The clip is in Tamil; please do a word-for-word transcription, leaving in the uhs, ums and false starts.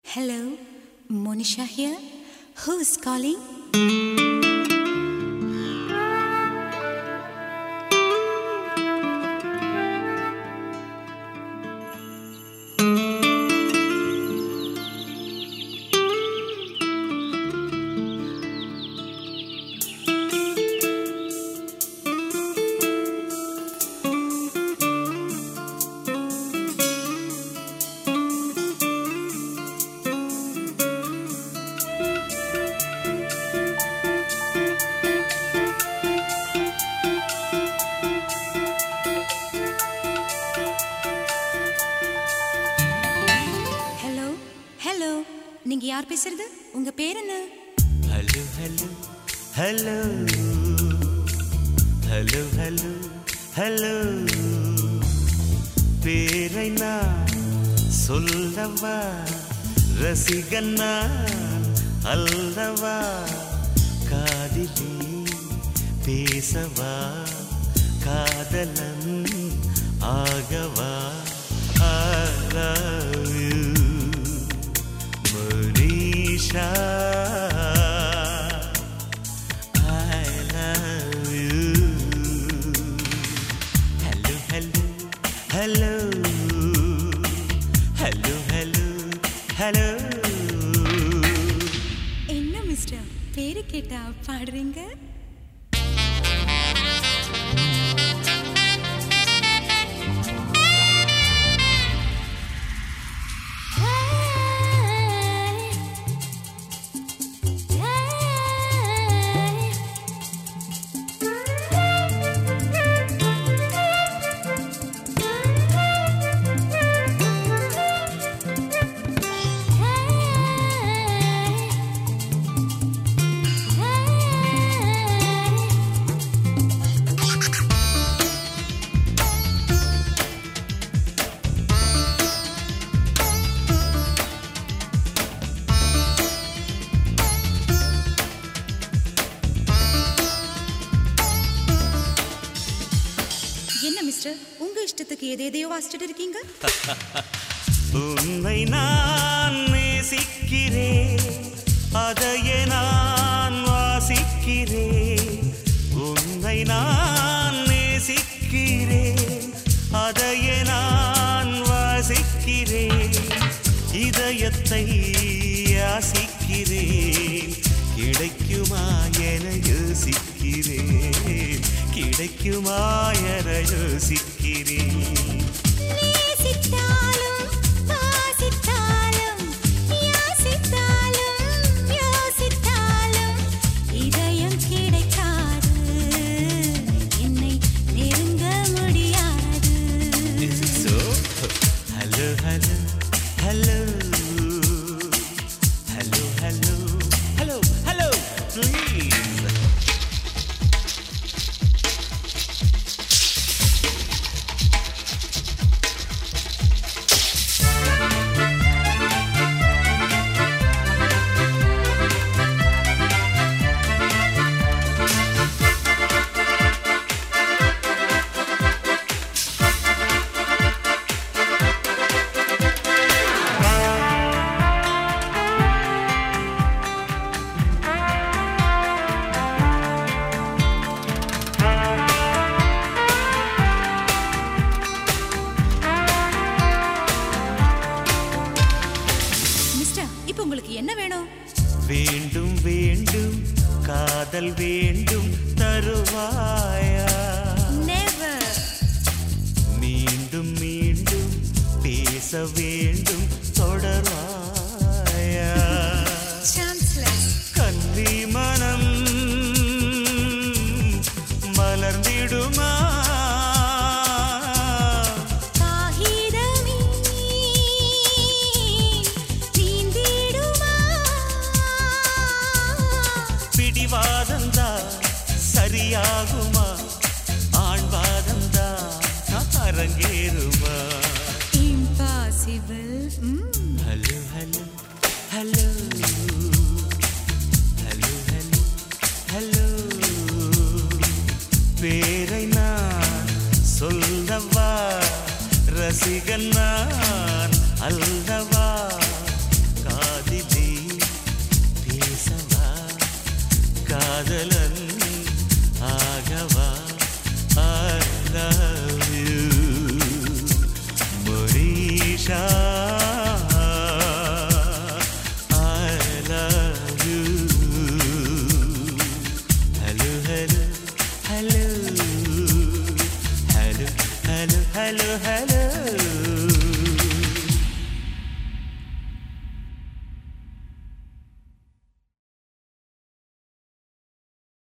Hello, Monisha here. Who's calling? நீங்க யார் பேசுறது? உங்க பேர் என்ன? Hello hello hello hello hello hello பேரை நான் சொல்லவா, ரசிகன் நான் அல்லவா, காதிலே பேசவா, காதலன் ஆகவா. I love you Monisha, I love you. Hello, hello, hello, hello, hello, hello. என்ன மிஸ்டர், பேரு கேட்டா பாடுறீங்க? என்ன மிஸ்டர், உங்க இஷ்டத்துக்கு எதையோ வாசிச்சுட்டு இருக்கீங்க? உன்னை நான் நேசிக்கிறேன், அதையே நான் வாசிக்கிறேன். உன்னை நான் நேசிக்கிறேன், அதையே நான் வாசிக்கிறேன். இதயத்தை யாசிக்கிறேன், கிடைக்குமா என யோசிக்கிறேன், கிடைக்குமா என யோசிக்கிறேன். உங்களுக்கு என்ன வேணும்? வேண்டும் வேண்டும் காதல் வேண்டும் தருவாயா? Never. மீண்டும் மீண்டும் பேச வேண்டும் தொடர்வாயா? Chanceless. கன்னி மனம் மலர்ந்திடுமா? சரியாகுமா? ஆண்பாதந்தா அரங்கேறுமா? Impossible. Hello hello hello hello hello hello பேரை நான் சொல்லவா, ரசிகன் நான் அல்லவா.